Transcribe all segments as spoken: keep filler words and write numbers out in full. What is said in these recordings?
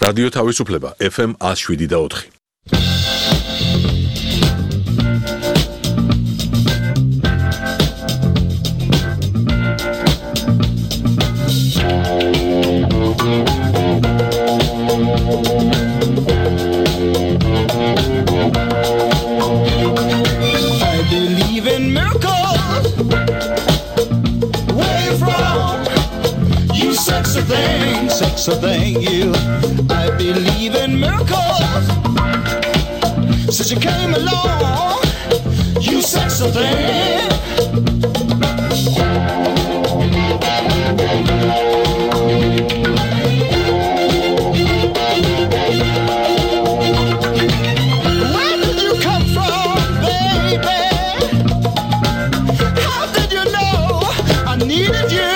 რადიო თავისუფლება ეფ ემ one oh seven და four. I believe in miracles. Where you from? You sexy thing, sexy thing, you. I believe in miracles. Since you came along, you sexy thing. Where did you come from, baby? How did you know I needed you?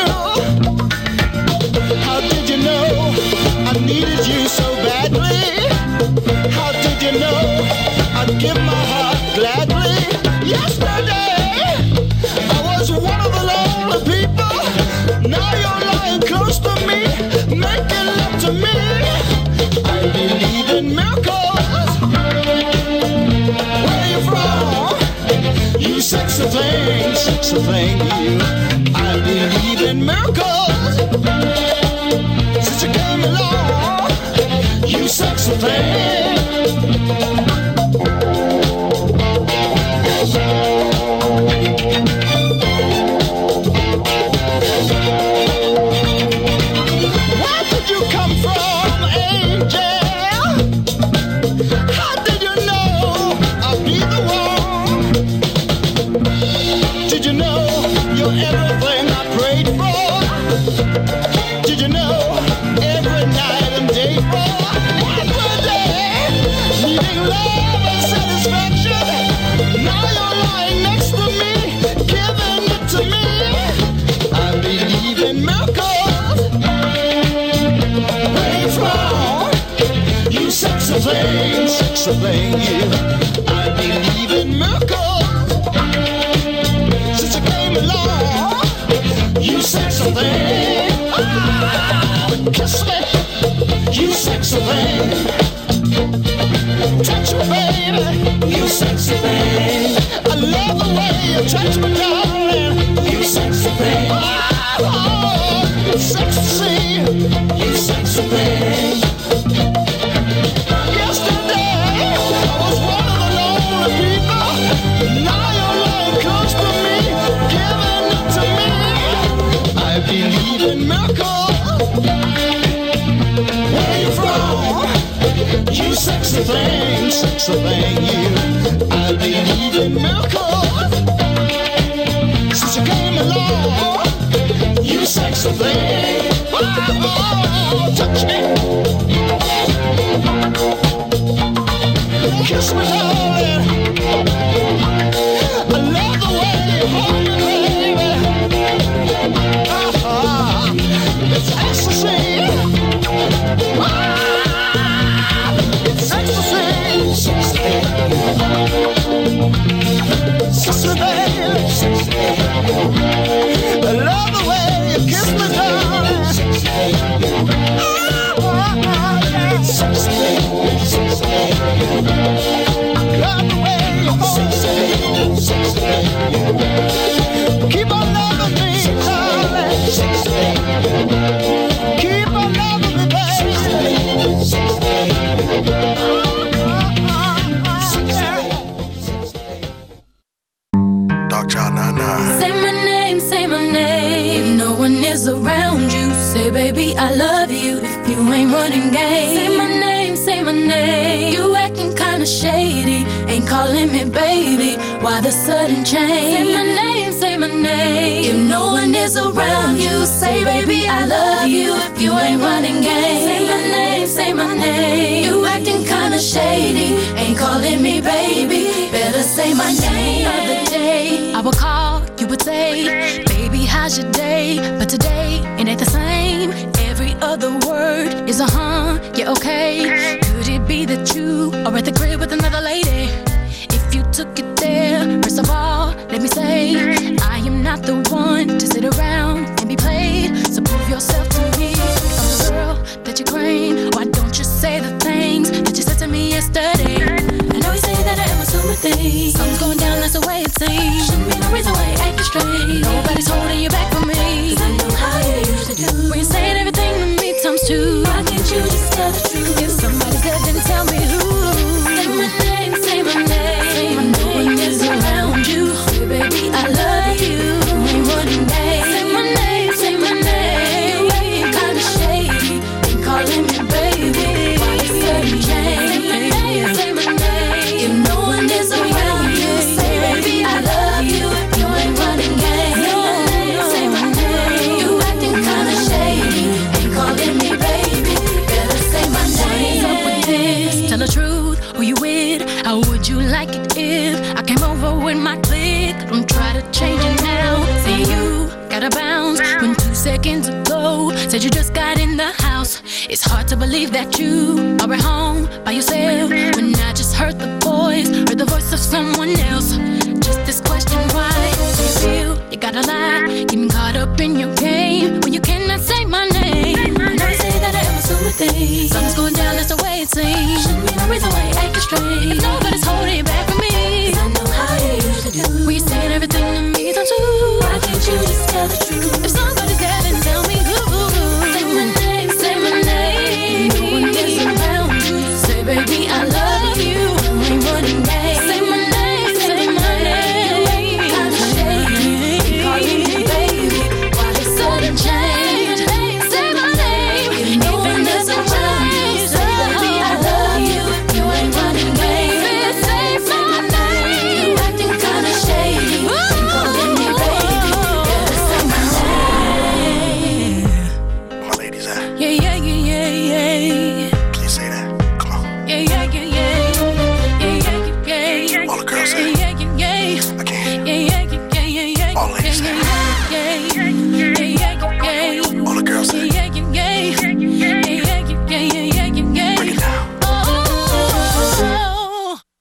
How did you know I needed you so badly? How did you know I'd give my heart gladly? Yesterday I was one of the lonely people. Now you're lying close to me, making love to me. I believe in miracles. Where you from? You sexy thing, sexy thing, you. I believe in miracles. Since you came along, you sexy thing. Where did you come from, angel? How did you know I'd be the one? Did you know you're everything I prayed for? Did you know every night and day for? Every day, needing love and satisfaction. Now you're lying next to me, giving it to me. I believe in miracles. Where you from? You sexy thing, sexy thing, you. I believe in miracles. Since you came along, you sexy thing. Oh, kiss me, you sexy thing. Touch me, baby, you sexy thing. I love the way you touch me, darling. You sexy thing. Oh, oh, it's sexy to see you sexy thing. Yesterday I was one of the lonely people. Now you're lying close to me, giving it to me. I believe in miracles. Where you from? You sexy thing, sexy thing, you. I believe in miracles. Since you came along, you sexy thing. Oh, oh, touch me, kiss me, darling. I love the way you hold me, baby. Oh, oh, it's ecstasy. Ah, it's ecstasy. Sexy baby. I love the way you kiss me, darling. Oh, oh, yeah. Sexy. Love the way you hold me. Keep on loving me, darling. Keep on loving me, baby. Say my name, say my name. If no one is around you, say baby I love you. If you ain't running game, say my name, say my name. You acting kinda shady, ain't calling me baby. Why the sudden change? Say my name, say my name. If no one is around you, say baby I love you. If you ain't running game, say my name, say my name. You acting kinda shady, ain't calling me baby. Better say my name. The other day I would call, you would say, baby how's your day? But today it ain't the same. Every other word is a huh, yeah okay. Could it be that you are at the crib with another lady? If you took it there, first of all, let me say, I am not the one to sit around and be played. So prove yourself to me. I'm the girl that you claim. Why don't you say seems. Shouldn't be no reason why you acting strange. Nobody's holding you back from me. Cause I know how you usually do. When you're saying everything to me times two. Why can't you just tell the truth? If somebody's there, then tell me who. Say my name, say my name. No one is around you. Say, baby, I love you. You ain't running back. Say my name, say my name. You acting kinda shady. Ain't calling me baby. Why you sudden change? Say my name, say my name. If no one is around you, say, baby, I love you. You ain't running game. Say my name, say my name. You acting kinda shady. Ain't calling me baby. Better say my name. What's up with this? Tell the truth. Who you with? How would you like it if I came over with my clique? Don't try to change it now. See you gotta bounce when two seconds ago said you just got in the house. It's hard to believe that you are at home by yourself when I just heard the voice, heard the voice of someone else. Just this question, why do you feel you gotta lie? Getting caught up in your game when you cannot say my name. I know you say that I am assuming things. Something's going down, that's the way it seems. Shouldn't be no reason why you acting strange. If nobody's holding you back from me, cause I know how you usually do. When you're saying everything to me times two. Why can't you just tell the truth? If somebody's there, then tell me who. Say my name, say my name. No one is around you. Say, baby, I love you. You ain't running back. Say my name, say my name. You ain't kinda shady. Ain't calling me baby. Why they sudden change? Say my name. If no one is around you, say, baby, I love you. You ain't running back. Say my name. You acting kinda shady. Ain't calling me baby. Better say my name. My ladies at? Yeah, yeah, yeah, yeah, yeah. Please say that. Come on. Yeah, yeah, yeah, yeah. Yeah, yeah, yeah, yeah. All the girls say. Yeah, yeah, yeah. I can't. Yeah, yeah, yeah, yeah, yeah. All ladies say. Yeah, yeah, yeah, yeah. All the girls say. Yeah, yeah, yeah. Yeah, yeah, yeah, yeah, yeah, yeah. Break it down. Oh, oh, oh.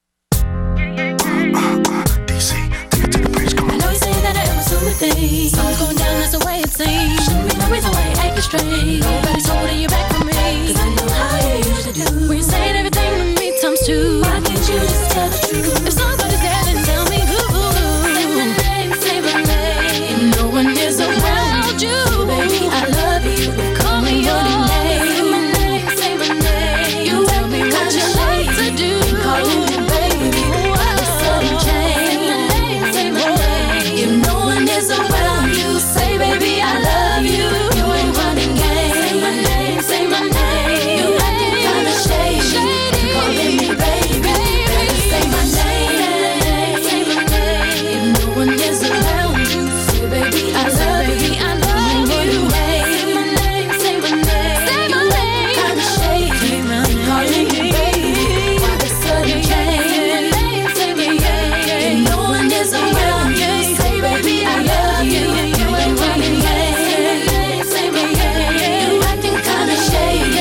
Uh, uh, D C, take it to the bridge. Come I on. know you say that I am assuming things. Something's going down, that's the way it seems. Shouldn't be no reason why you acting strange. Nobody's holding you back from me. Cause I know how you usually do. When you're saying everything to me times two. Why can't you just tell the truth? If somebody's there, then tell me who. Say my name, say my name. If no one is around you, baby, I love you. Call me your name. Say my name, say my name. You tell me what you like to do. Calling me baby. Why the sudden change? Say my name, say my name. If no one is around you, say, baby, I love you. You ain't running game. Say my name, say my name. You acting kinda shady. Calling me baby. Better say my name, say my name. If no one is around you, say, baby, I love you. I love you. Say my name, say my name. Say my name. Kinda shady. Calling me baby. Why the sudden change? Say my name. If no one is around you, say, baby, I love you. You ain't running game. Say my name. You acting kinda shady.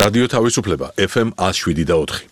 რადიო თავისუფლება ეფ ემ one oh seven და four.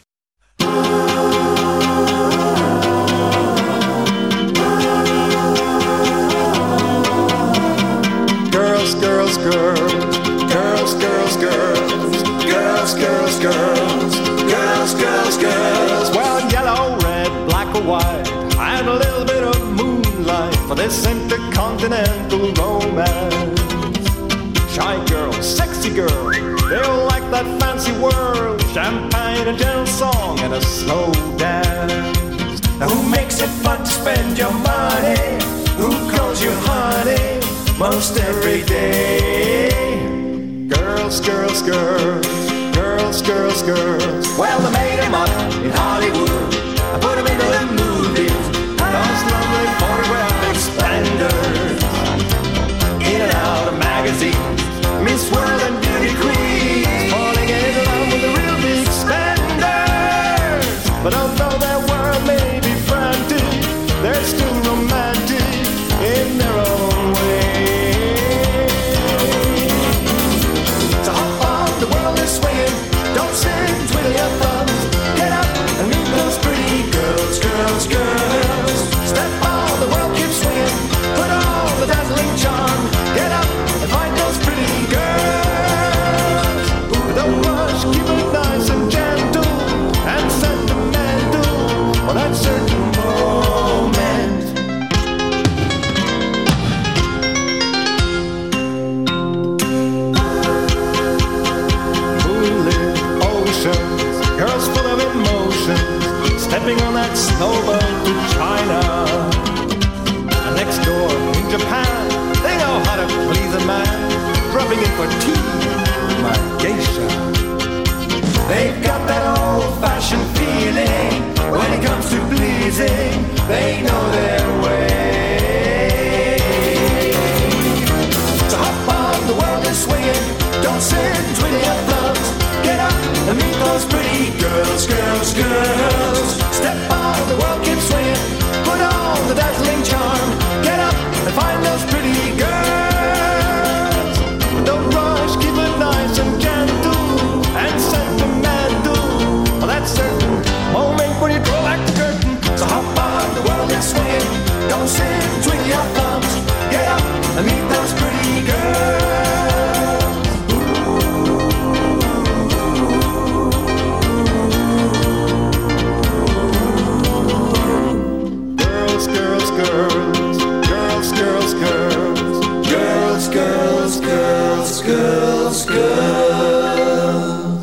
Girls, girls, girls, girls, girls, girls, girls, girls, girls, girls, girls, girls. Well, yellow, red, black or white, and a little bit of moonlight for this intercontinental romance. Shy girls, sexy girls, they all like that fancy world, champagne, a gentle song, and a slow dance. Now who makes it fun to spend your money? Who calls you honey most every day? Girls, girls, girls, girls, girls, girls. Well, they made them up in Hollywood, I put them into the movies, those lovely photographic splendors, in and out of magazines, Miss World and Beauty Queen, falling in love with the real big spenders. But although their world may be frantic, they're still romantic in their own way. So hop on, the world is swinging, don't sit, twiddle your thumbs, get up and meet those pretty girls, girls, girls. Step on, the world keeps swinging, put on the dazzling charm, get up and find those pretty girls. Ooh, don't rush, keep it nice and gentle and sentimental for that certain moment. Moonlit oceans, girls full of emotions, stepping on that snowboat to China. And next door in Japan, they know how to please a man, dropping in for tea, my geisha. They've got that old-fashioned feeling when it comes to pleasing, they know their way. So hop on, the world is swinging, don't sit, twiddle your thumbs, get up and meet those pretty girls, girls, girls. Step on, the world keeps swinging, put on the dazzling charm, get up and find those pretty girls. Don't rush, keep it nice and gentle and sentimental for that certain moment when you draw back the curtain. So hop on, the world is swinging, don't sit, twiddle your thumbs, get up and meet those pretty girls. Girls, girls, girls, girls, girls, girls, girls, girls, girls, girls.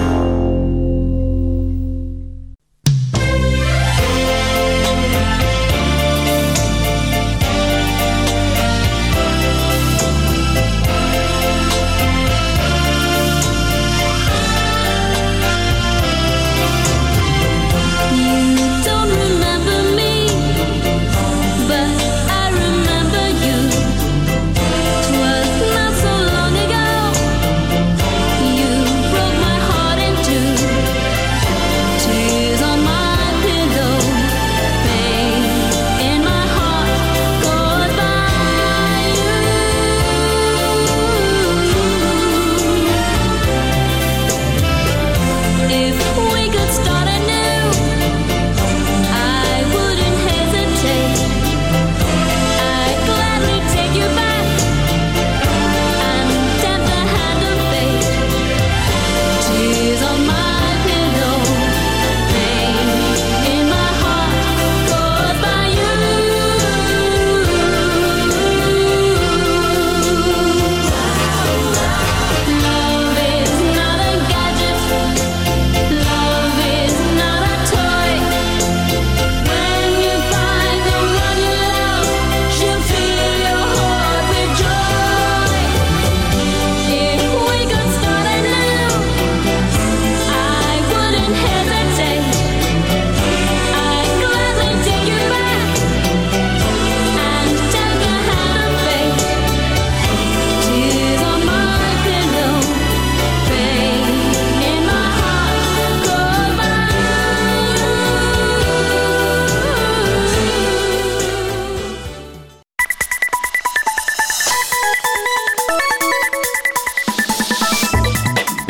Don't remember me, but I remember you. 'Twas not so long ago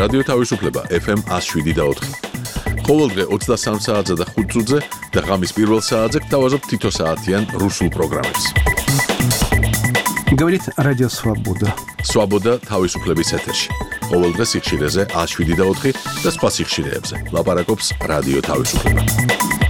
რადიო თავისუფლება ეფ ემ one oh seven და four. ყოველდღე ოცდასამ საათზე და ხუთ წუთზე და ღამის პირველ საათზე გთავაზობთ თითო საათიან რუსულ პროგრამებს. Говорит Радио Свобода. Свобода თავისუფლების ეთერში. ყოველდღე სიხშირეზე one oh seven და four და სხვა სიხშირეებზე. ლაპარაკობს რადიო თავისუფლება.